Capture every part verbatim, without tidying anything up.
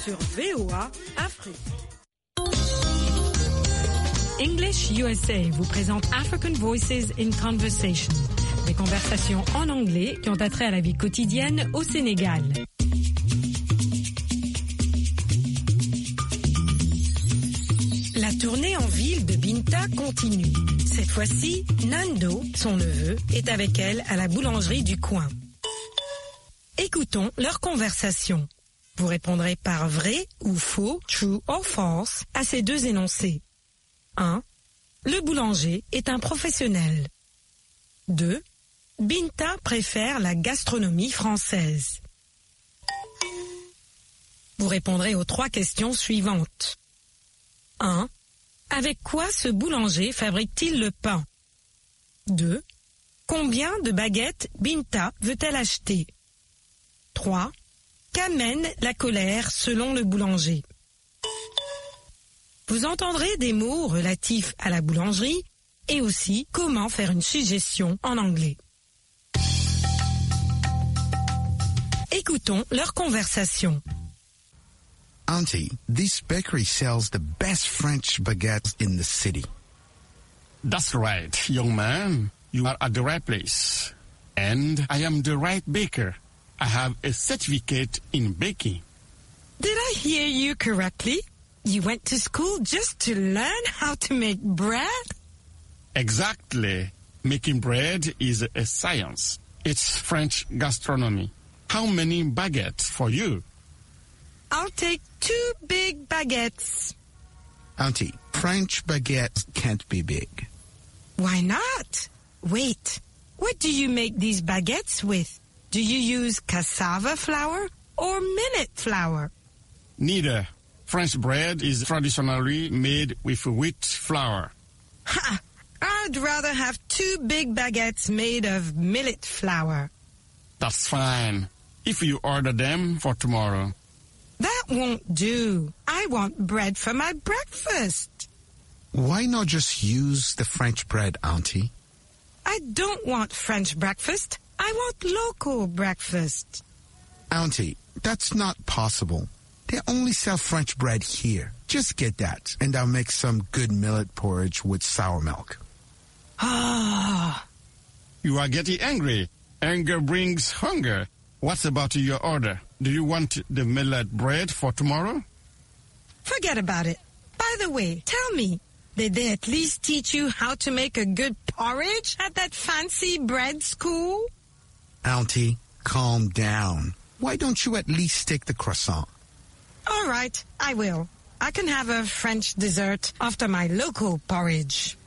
sur V O A Afrique. English U S A vous présente African Voices in Conversation, des conversations en anglais qui ont attrait à la vie quotidienne au Sénégal. La tournée en ville de Binta continue. Cette fois-ci, Nando, son neveu, est avec elle à la boulangerie du coin. Écoutons leur conversation. Vous répondrez par vrai ou faux, true or false, à ces deux énoncés. un. Le boulanger est un professionnel. deux. Binta préfère la gastronomie française. Vous répondrez aux trois questions suivantes. un. Avec quoi ce boulanger fabrique-t-il le pain? deux. Combien de baguettes Binta veut-elle acheter? trois. Qu'amène la colère selon le boulanger? Vous entendrez des mots relatifs à la boulangerie et aussi comment faire une suggestion en anglais. Écoutons leur conversation. Auntie, this bakery sells the best French baguettes in the city. That's right, young man. You are at the right place. And I am the right baker. I have a certificate in baking. Did I hear you correctly? You went to school just to learn how to make bread? Exactly. Making bread is a science. It's French gastronomy. How many baguettes for you? I'll take two big baguettes. Auntie, French baguettes can't be big. Why not? Wait, what do you make these baguettes with? Do you use cassava flour or millet flour? Neither. French bread is traditionally made with wheat flour. Ha! I'd rather have two big baguettes made of millet flour. That's fine. If you order them for tomorrow. That won't do. I want bread for my breakfast. Why not just use the French bread, Auntie? I don't want French breakfast. I want local breakfast. Auntie, that's not possible. They only sell French bread here. Just get that, and I'll make some good millet porridge with sour milk. Ah. You are getting angry. Anger brings hunger. What's about your order? Do you want the millet bread for tomorrow? Forget about it. By the way, tell me, did they at least teach you how to make a good porridge at that fancy bread school? Auntie, calm down. Why don't you at least take the croissant? All right, I will. I can have a French dessert after my local porridge.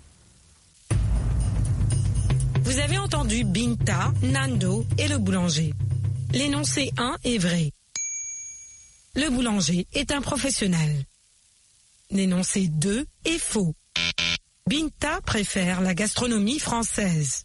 Vous avez entendu Binta, Nando et le boulanger. L'énoncé un est vrai. Le boulanger est un professionnel. L'énoncé deux est faux. Binta préfère la gastronomie française.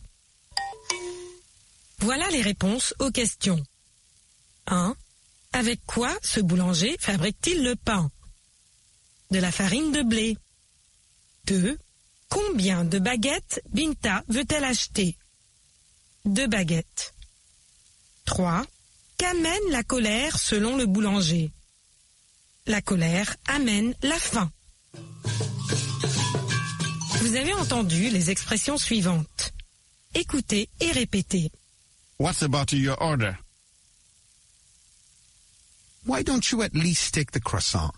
Voilà les réponses aux questions. un. Avec quoi ce boulanger fabrique-t-il le pain? De la farine de blé. deux. Combien de baguettes Binta veut-elle acheter? Deux baguettes. trois. Qu'amène la colère selon le boulanger? La colère amène la faim. Vous avez entendu les expressions suivantes. Écoutez et répétez. What's about your order? Why don't you at least take the croissant?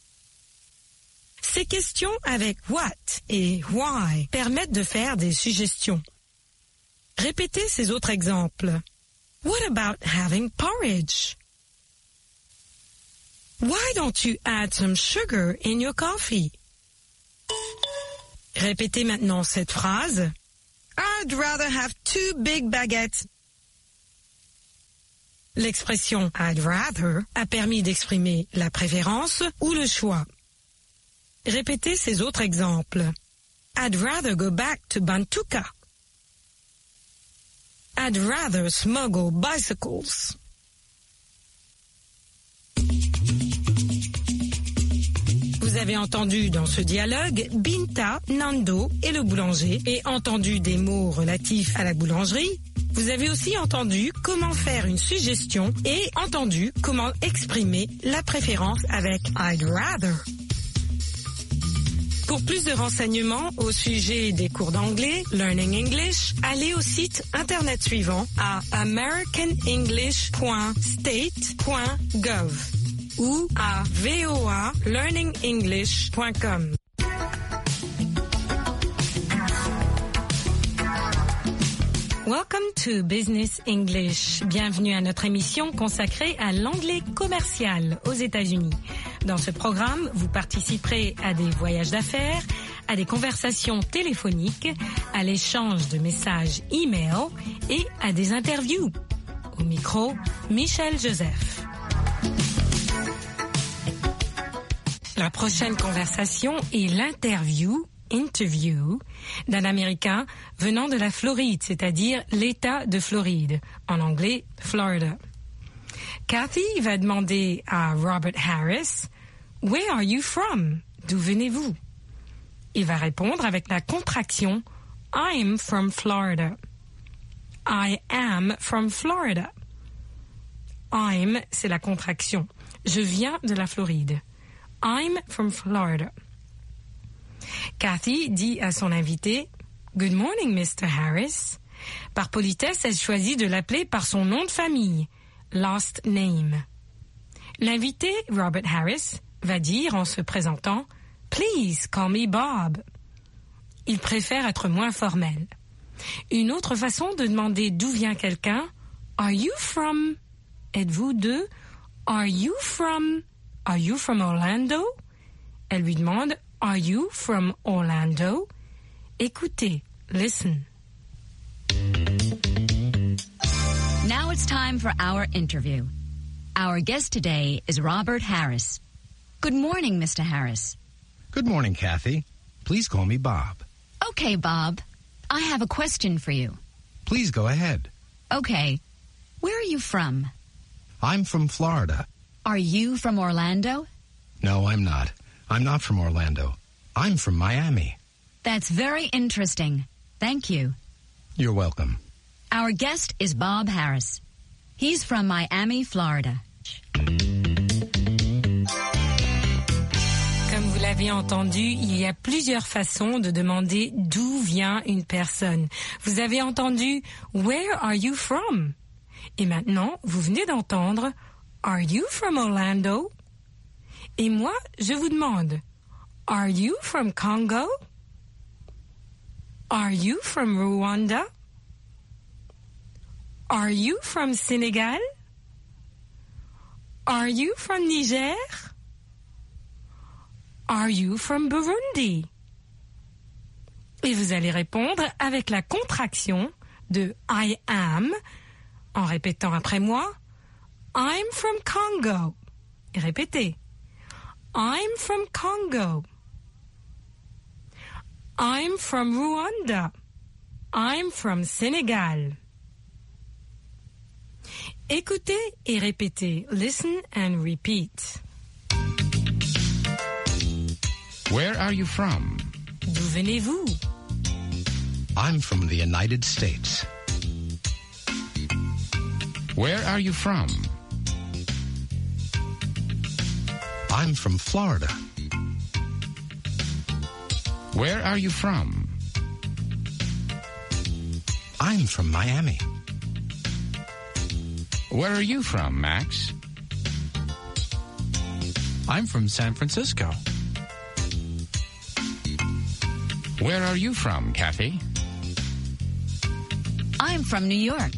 Ces questions avec what et why permettent de faire des suggestions. Répétez ces autres exemples. What about having porridge? Why don't you add some sugar in your coffee? Répétez maintenant cette phrase. I'd rather have two big baguettes. L'expression I'd rather a permis d'exprimer la préférence ou le choix. Répétez ces autres exemples. I'd rather go back to Bantuka. I'd rather smuggle bicycles. Vous avez entendu dans ce dialogue Binta, Nando et le boulanger et entendu des mots relatifs à la boulangerie. Vous Vous avez aussi entendu comment faire une suggestion et entendu comment exprimer la préférence avec I'd rather. Pour plus de renseignements au sujet des cours d'anglais, Learning English, allez au site internet suivant à american english point state point gov ou à v o a learning english point com. Welcome to Business English. Bienvenue à notre émission consacrée à l'anglais commercial aux États-Unis. Dans ce programme, vous participerez à des voyages d'affaires, à des conversations téléphoniques, à l'échange de messages e-mail et à des interviews. Au micro, Michel Joseph. La prochaine conversation est l'interview interview d'un Américain venant de la Floride, c'est-à-dire l'État de Floride, en anglais Florida. Kathy va demander à Robert Harris « Where are you from ?» D'où venez-vous? Il va répondre avec la contraction « I'm from Florida ». I am from Florida. I'm, c'est la contraction. Je viens de la Floride. I'm from Florida. Kathy dit à son invité « Good morning, mister Harris ». Par politesse, elle choisit de l'appeler par son nom de famille, last name. L'invité, Robert Harris, va dire en se présentant « Please call me Bob ». Il préfère être moins formel. Une autre façon de demander d'où vient quelqu'un « Are you from » Êtes-vous de « Are you from » Are you from Orlando? Elle lui demande Are you from Orlando? Écoutez, listen. Now it's time for our interview. Our guest today is Robert Harris. Good morning, Mister Harris. Good morning, Kathy. Please call me Bob. Okay, Bob. I have a question for you. Please go ahead. Okay. Where are you from? I'm from Florida. Are you from Orlando? No, I'm not. I'm not from Orlando. I'm from Miami. That's very interesting. Thank you. You're welcome. Our guest is Bob Harris. He's from Miami, Florida. Comme vous l'avez entendu, il y a plusieurs façons de demander d'où vient une personne. Vous avez entendu « Where are you from ?» Et maintenant, vous venez d'entendre « Are you from Orlando ?» Et moi, je vous demande, Are you from Congo? Are you from Rwanda? Are you from Senegal? Are you from Niger? Are you from Burundi? Et vous allez répondre avec la contraction de I am, en répétant après moi, I'm from Congo. Et répétez. I'm from Congo. I'm from Rwanda. I'm from Senegal. Écoutez et répétez. Listen and repeat. Where are you from? D'où venez-vous? I'm from the United States. Where are you from? I'm from Florida. Where are you from? I'm from Miami. Where are you from, Max? I'm from San Francisco. Where are you from, Kathy? I'm from New York.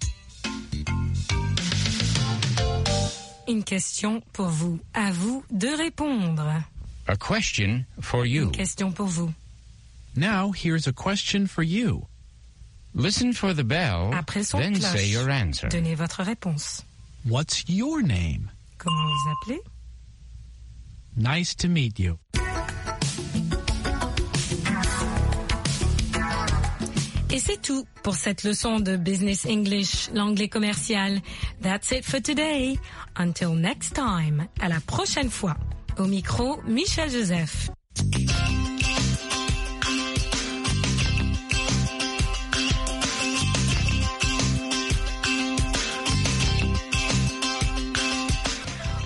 Une question pour vous. À vous de répondre. A question for you. Une question pour vous. Now here's a question for you. Listen for the bell, Après son then cloche, say your answer. donnez votre réponse. What's your name? Comment vous appelez? Nice to meet you. Et c'est tout pour cette leçon de Business English, l'anglais commercial. That's it for today. Until next time. À la prochaine fois. Au micro, Michel Joseph.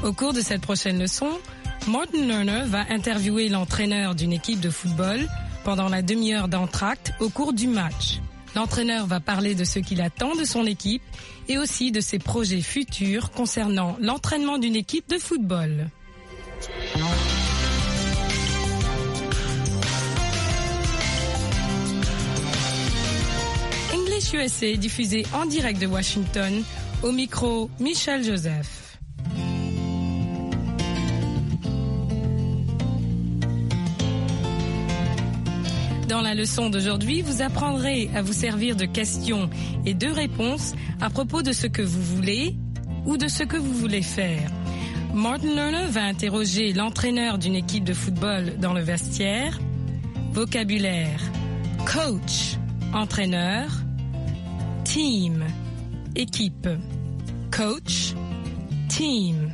Au cours de cette prochaine leçon, Martin Lerner va interviewer l'entraîneur d'une équipe de football pendant la demi-heure d'entracte au cours du match. L'entraîneur va parler de ce qu'il attend de son équipe et aussi de ses projets futurs concernant l'entraînement d'une équipe de football. English U S A diffusé en direct de Washington, au micro Michel Joseph. Dans la leçon d'aujourd'hui, vous apprendrez à vous servir de questions et de réponses à propos de ce que vous voulez ou de ce que vous voulez faire. Martin Lerner va interroger l'entraîneur d'une équipe de football dans le vestiaire. Vocabulaire: coach, entraîneur; team, équipe; coach, team.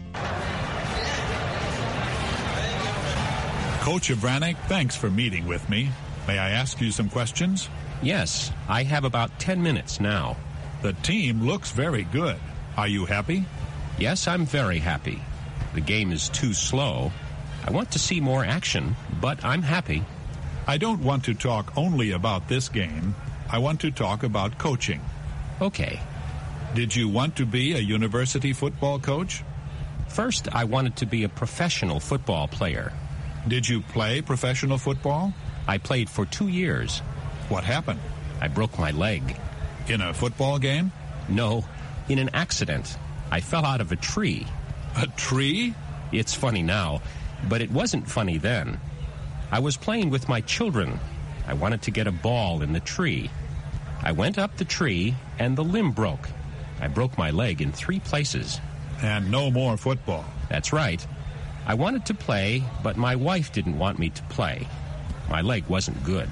Coach Abranek, thanks for meeting with me. May I ask you some questions? Yes, I have about ten minutes now. The team looks very good. Are you happy? Yes, I'm very happy. The game is too slow. I want to see more action, but I'm happy. I don't want to talk only about this game. I want to talk about coaching. Okay. Did you want to be a university football coach? First, I wanted to be a professional football player. Did you play professional football? I played for two years. What happened? I broke my leg. In a football game? No, in an accident. I fell out of a tree. A tree? It's funny now, but it wasn't funny then. I was playing with my children. I wanted to get a ball in the tree. I went up the tree, and the limb broke. I broke my leg in three places. And no more football. That's right. I wanted to play, but my wife didn't want me to play. My leg wasn't good.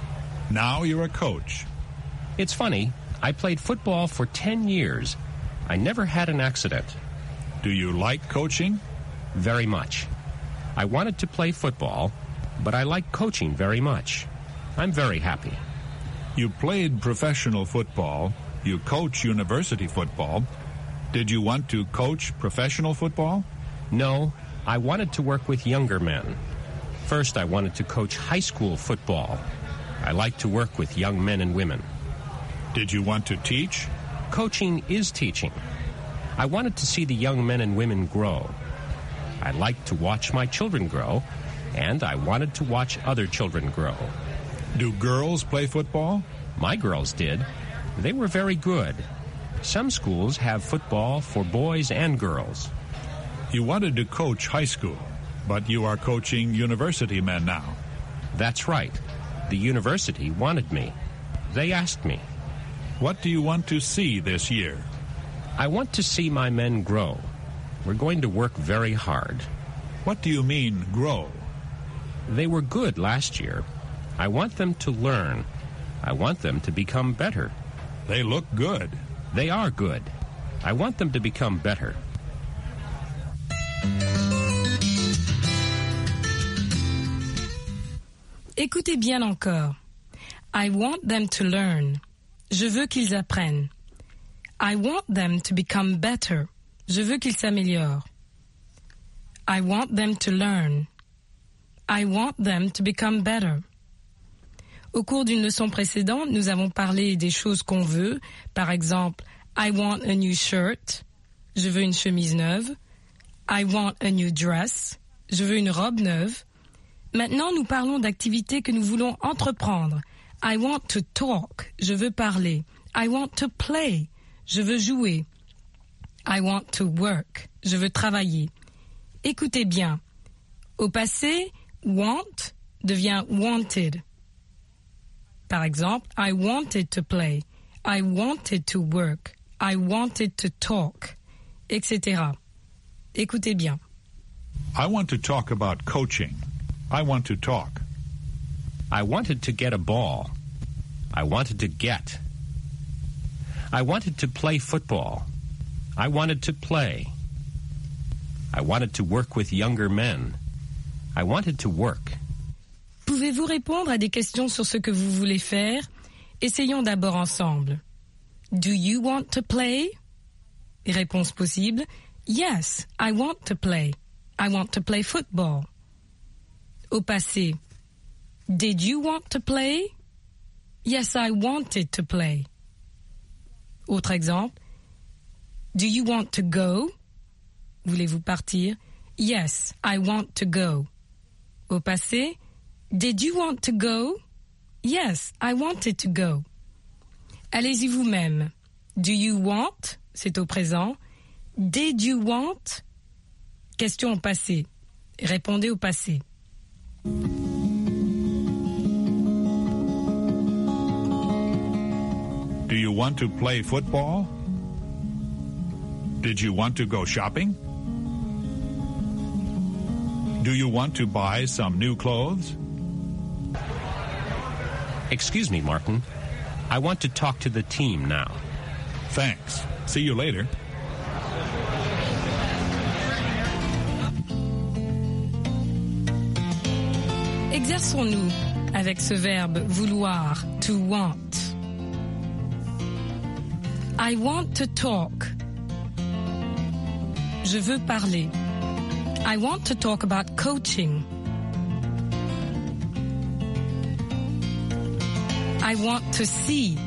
Now you're a coach. It's funny. I played football for ten years. I never had an accident. Do you like coaching? Very much. I wanted to play football, but I like coaching very much. I'm very happy. You played professional football. You coach university football. Did you want to coach professional football? No, I wanted to work with younger men. First, I wanted to coach high school football. I like to work with young men and women. Did you want to teach? Coaching is teaching. I wanted to see the young men and women grow. I liked to watch my children grow, and I wanted to watch other children grow. Do girls play football? My girls did. They were very good. Some schools have football for boys and girls. You wanted to coach high school, but you are coaching university men now. That's right. The university wanted me. They asked me. What do you want to see this year? I want to see my men grow. We're going to work very hard. What do you mean, grow? They were good last year. I want them to learn. I want them to become better. They look good. They are good. I want them to become better. Écoutez bien encore. I want them to learn. Je veux qu'ils apprennent. I want them to become better. Je veux qu'ils s'améliorent. I want them to learn. I want them to become better. Au cours d'une leçon précédente, nous avons parlé des choses qu'on veut. Par exemple, I want a new shirt. Je veux une chemise neuve. I want a new dress. Je veux une robe neuve. Maintenant, nous parlons d'activités que nous voulons entreprendre. I want to talk. Je veux parler. I want to play. Je veux jouer. I want to work. Je veux travailler. Écoutez bien. Au passé, want devient wanted. Par exemple, I wanted to play. I wanted to work. I wanted to talk, et cetera. Écoutez bien. I want to talk about coaching. I want to talk. I wanted to get a ball. I wanted to get. I wanted to play football. I wanted to play. I wanted to work with younger men. I wanted to work. Pouvez-vous répondre à des questions sur ce que vous voulez faire? Essayons d'abord ensemble. Do you want to play? Réponse possible. Yes, I want to play. I want to play football. Au passé. Did you want to play? Yes, I wanted to play. Autre exemple. Do you want to go? Voulez-vous partir? Yes, I want to go. Au passé. Did you want to go? Yes, I wanted to go. Allez-y vous-même. Do you want? C'est au présent. Did you want? Question au passé. Répondez au passé. Do you want to play football? Did you want to go shopping? Do you want to buy some new clothes? Excuse me, Martin. I want to talk to the team now. Thanks. See you later. Exerçons-nous avec ce verbe vouloir, to want. I want to talk. Je veux parler. I want to talk about coaching. I want to see.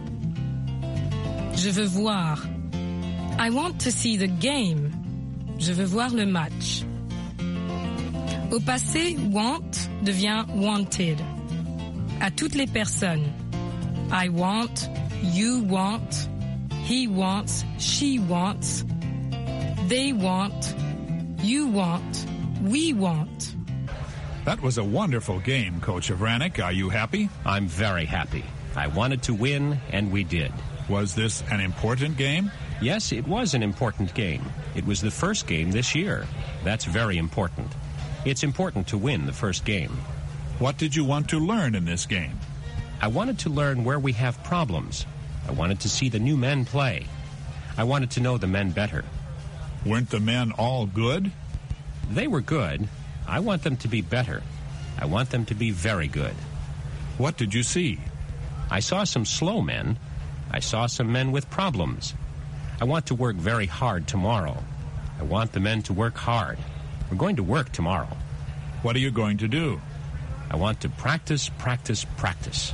Je veux voir. I want to see the game. Je veux voir le match. Au passé, want devient wanted. À toutes les personnes. I want, you want, he wants, she wants, they want, you want, we want. That was a wonderful game, Coach Avranik. Are you happy? I'm very happy. I wanted to win, and we did. Was this an important game? Yes, it was an important game. It was the first game this year. That's very important. It's important to win the first game. What did you want to learn in this game? I wanted to learn where we have problems. I wanted to see the new men play. I wanted to know the men better. Weren't the men all good? They were good. I want them to be better. I want them to be very good. What did you see? I saw some slow men. I saw some men with problems. I want to work very hard tomorrow. I want the men to work hard. We're going to work tomorrow. What are you going to do? I want to practice, practice, practice.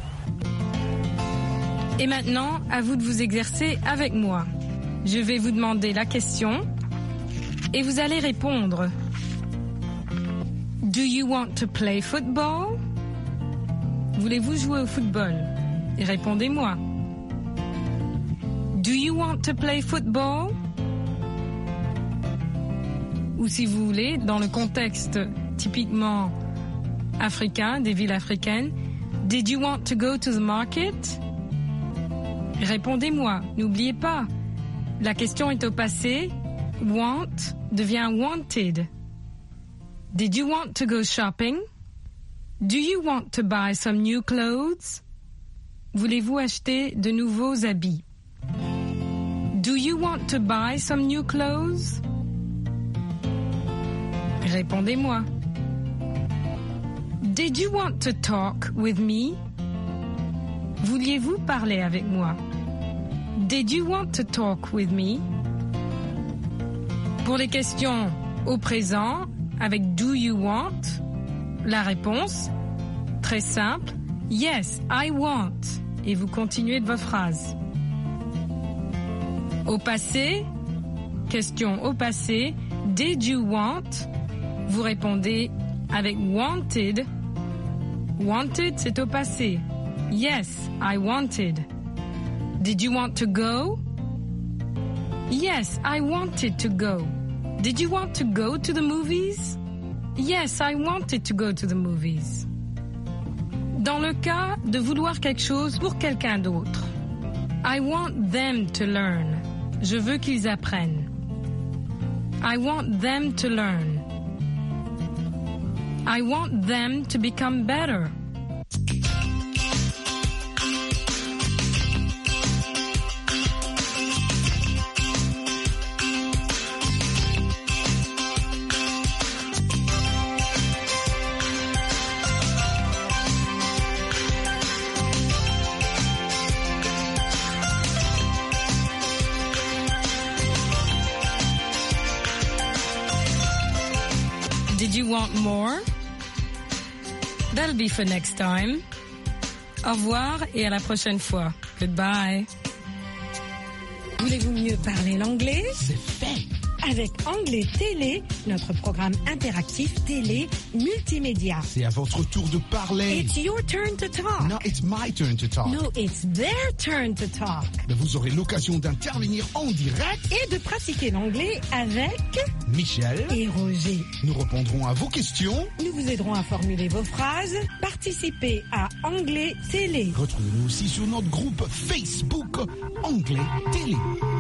Et maintenant, à vous de vous exercer avec moi. Je vais vous demander la question et vous allez répondre. Do you want to play football? Voulez-vous jouer au football? Et répondez-moi. Do you want to play football? Ou si vous voulez, dans le contexte typiquement africain, des villes africaines, did you want to go to the market? Répondez-moi, n'oubliez pas, la question est au passé, want devient wanted. Did you want to go shopping? Do you want to buy some new clothes? Voulez-vous acheter de nouveaux habits? Do you want to buy some new clothes? Répondez-moi. Did you want to talk with me? Vouliez-vous parler avec moi? Did you want to talk with me? Pour les questions au présent, avec do you want, la réponse, très simple, yes, I want. Et vous continuez de votre phrase. Au passé, question au passé, did you want? Vous répondez avec wanted. Wanted, c'est au passé. Yes, I wanted. Did you want to go? Yes, I wanted to go. Did you want to go to the movies? Yes, I wanted to go to the movies. Dans le cas de vouloir quelque chose pour quelqu'un d'autre, I want them to learn. Je veux qu'ils apprennent. I want them to learn. I want them to become better. Did you want more? That'll be for next time. Au revoir et à la prochaine fois. Goodbye. Voulez-vous mieux parler l'anglais? C'est fait. Avec Anglais Télé, notre programme interactif télé multimédia. C'est à votre tour de parler. It's your turn to talk. No, it's my turn to talk. No, it's their turn to talk. Mais vous aurez l'occasion d'intervenir en direct Et de pratiquer l'anglais avec Michel et Roger. Nous répondrons à vos questions. Nous vous aiderons à formuler vos phrases. Participez à Anglais Télé. Retrouvez-nous aussi sur notre groupe Facebook Anglais Télé.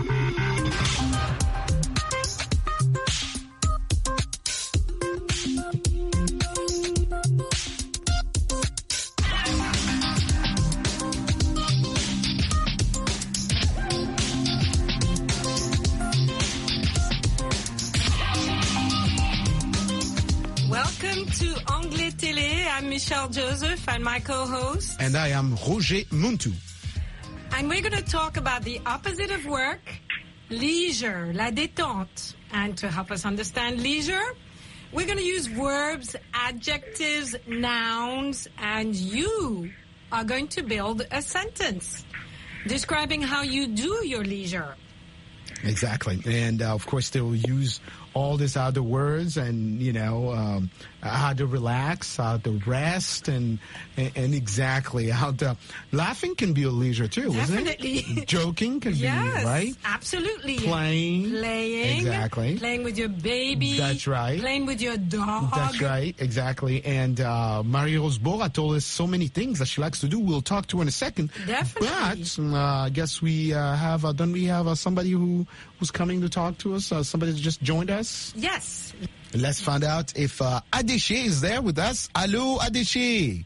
Welcome to Anglais Télé. I'm Michelle Joseph and my co-host. And I am Roger Muntu. And we're going to talk about the opposite of work, leisure, la détente. And to help us understand leisure, we're going to use verbs, adjectives, nouns, and you are going to build a sentence describing how you do your leisure. Exactly. And uh, of course, they will use all these other words and, you know, um, how to relax, how to rest, and, and and exactly how to... Laughing can be a leisure too, Definitely. isn't it? Joking can Yes, be, right? absolutely. Playing. Playing. Exactly. Playing with your baby. That's right. Playing with your dog. That's right, exactly. And uh, Marie-Rose Bora told us so many things that she likes to do. We'll talk to her in a second. Definitely. But uh, I guess we uh, have, uh, don't we have uh, somebody who who's coming to talk to us? Uh, somebody that just joined us? Yes. Let's find out if uh, Adéché is there with us. Allô, Adéché.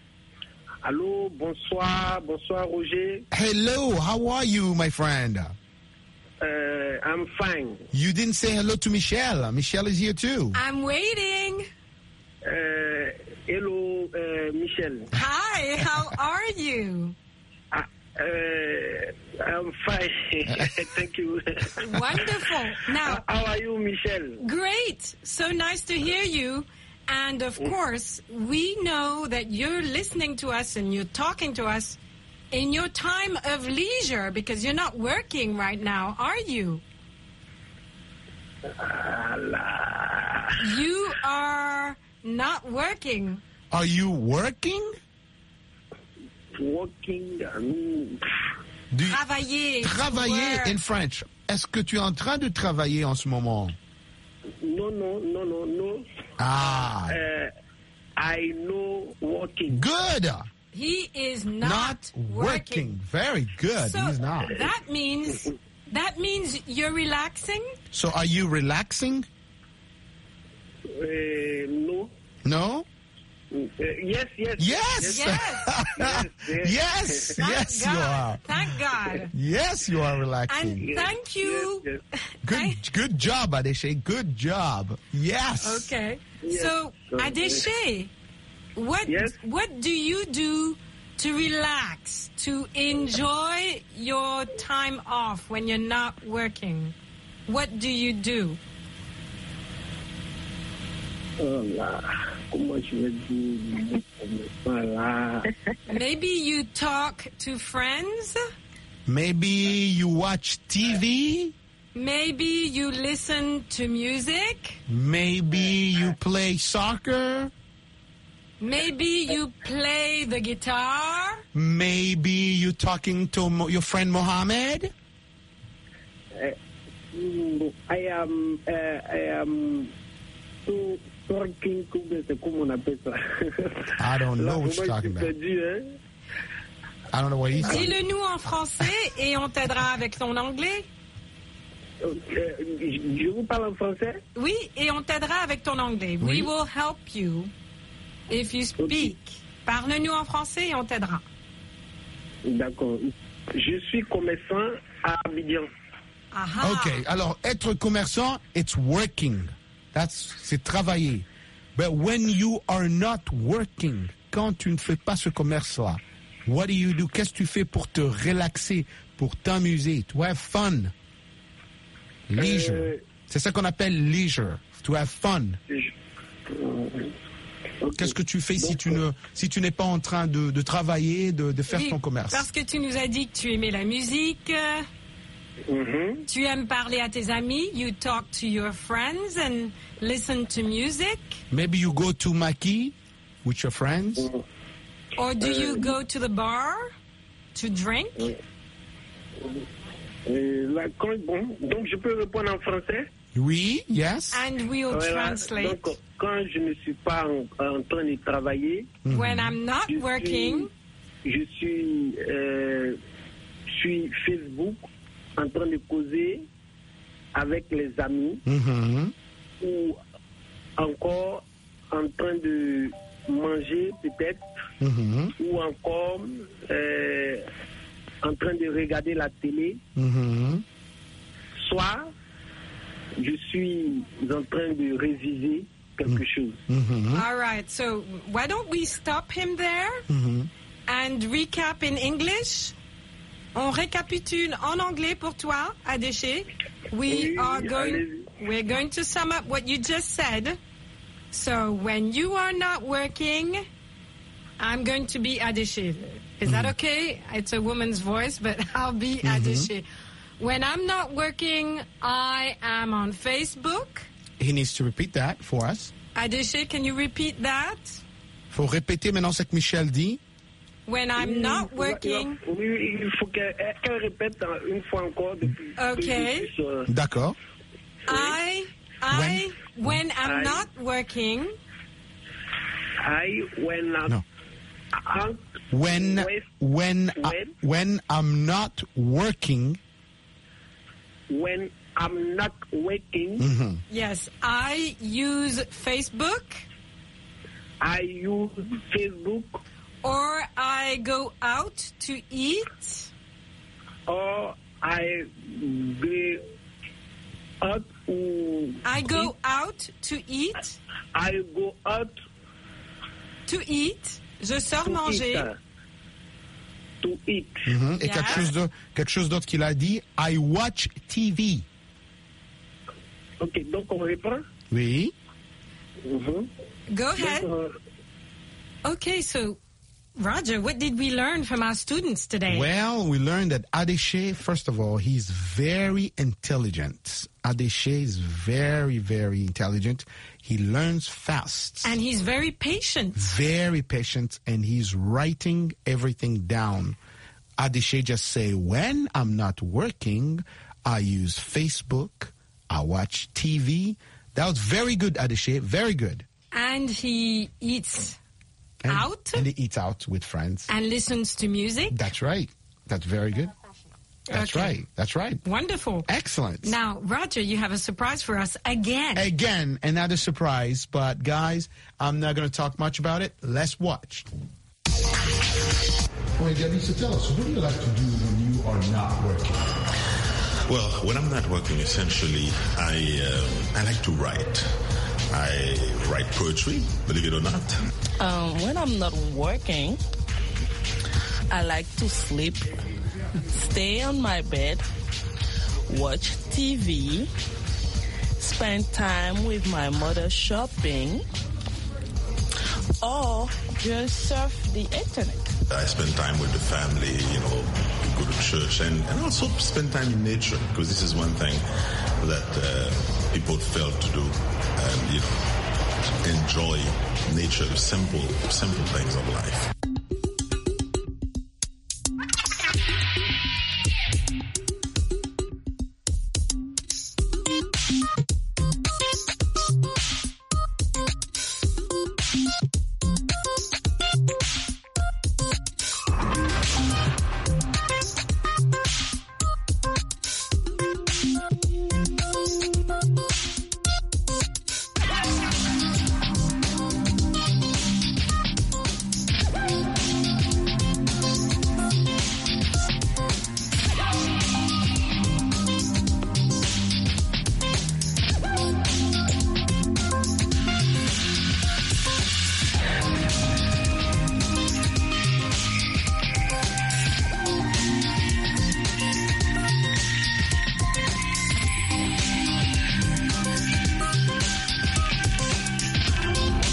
Allô, bonsoir, bonsoir, Roger. Hello, how are you, my friend? Uh, I'm fine. You didn't say hello to Michelle. Michelle is here too. I'm waiting. Uh, hello, uh, Michel. Hi, how are you? Uh, uh, I'm fine. Thank you. Wonderful. Now, how are you, Michel? Great. So nice to hear you. And of course, we know that you're listening to us and you're talking to us in your time of leisure because you're not working right now, are you? You are not working. Are you working? Working. Um, Do you Travailler. Travailler Work. in French. Est-ce que tu es en train de travailler en ce moment? no, no, no, no, no. Ah. Uh, I know working. Good. He is not, Not working. Very good. So He's not. that means that means you're relaxing. So are you relaxing? Uh, no. No? Uh, yes, yes. Yes. Yes. Yes. yes. Yes. Thank Yes, God. you are. Thank God. Yes, you are relaxing. And thank you. Yes, yes. Good, good job, Adéché. Good job. Yes. Okay. Yes. So, So, Adéché, what Yes? what do you do to relax, to enjoy your time off when you're not working? What do you do? Oh là, comment je vais dire? Voilà. Maybe you talk to friends. Maybe you watch T V. Maybe you listen to music. Maybe you play soccer. Maybe you play the guitar. Maybe you talking to Mo- your friend Mohammed. Uh, mm, I am, uh, I am too talking, c'est comment on appelle ça? I don't know Là, what you're moi, talking je about. te dis, hein? I don't know what he's saying. Dis-le nous en français et on t'aidera avec ton anglais. Euh, je vous parle en français? Oui, et on t'aidera avec ton anglais. Oui. We will help you if you speak. Parle-nous en français et on t'aidera. D'accord. Je suis commerçant à Abidjan. Aha. Okay, alors être commerçant, it's working. That's c'est travailler. But when you are not working, quand tu ne fais pas ce commerce-là, what do you do? Qu'est-ce que tu fais pour te relaxer, pour t'amuser, to have fun? Leisure. Euh, C'est ça qu'on appelle leisure, to have fun. Je, Okay. Qu'est-ce que tu fais si tu ne si tu n'es pas en train de, de travailler, de, de faire Oui, ton commerce? Parce que tu nous as dit que tu aimais la musique. Mm-hmm. Tu aimes parler à tes amis. You talk to your friends and listen to music. Maybe you go to Maki with your friends. Mm-hmm. Or do you go to the bar to drink? Euh, là, quand, bon, donc je peux répondre en français? Oui, yes. And we'll Voilà. translate. Donc, quand je ne suis pas en, en train de travailler, When I'm not je working, suis, je suis euh, sur Facebook en train de causer avec les amis Mhm. ou encore en train de manger peut-être Mhm. ou encore euh, en train de regarder la télé, Mhm. soit je suis en train de réviser quelque chose. Mhm. all right. So why don't we stop him there Mhm. and recap in English? On récapitule en anglais pour toi, Adéché. We Oui, are going. allez-y. We're going to sum up what you just said. So when you are not working, I'm going to be Adéché. Is that okay? It's a woman's voice, but I'll be Adéché. When I'm not working, I am on Facebook. He needs to repeat that for us. Adéché, can you repeat that? Faut répéter maintenant ce que Michel dit. When I'm not working. Oui, il faut qu'elle qu'elle répète une fois encore. Depuis, Okay. depuis, euh, D'accord. I, I, when I'm I- not working, I, when I'm No. out, When Wait. when I, When? when I'm not working. when I'm not working, Mhm. yes, I use Facebook I use Facebook or I go out to eat or I go out. to I go eat. out to eat, I go out to eat. Je sors to manger. eat. To eat. Mhm. Et Yeah. quelque chose de quelque chose d'autre qu'il a dit. I watch T V. Ok, donc on reprend. Oui. Mhm. Go Donc, ahead. euh, Okay, so Roger, what did we learn from our students today? Well, we learned that Adeshe, first of all, he's very intelligent. Adeshe is very, very intelligent. He learns fast. And he's very patient. Very patient, and he's writing everything down. Adeshe just say, when I'm not working, I use Facebook, I watch T V. That was very good, Adeshe, very good. And he eats And, out and he eats out with friends. and listens to music. That's right. That's very good. That's Okay. right. That's right. Wonderful. Excellent. Now, Roger, you have a surprise for us again. Again, another surprise, but guys, I'm not going to talk much about it. Let's watch. Well, Gabby, so tell us, what do you like to do when you are not working? Well, when I'm not working, essentially, I um, I like to write. I write poetry, believe it or not. Um, when I'm not working, I like to sleep, stay on my bed, watch T V, spend time with my mother shopping, or just surf the internet. I spend time with the family, you know, go to church, and, and also spend time in nature, because this is one thing that uh, people fail to do, and, you know, enjoy nature, the simple, simple things of life.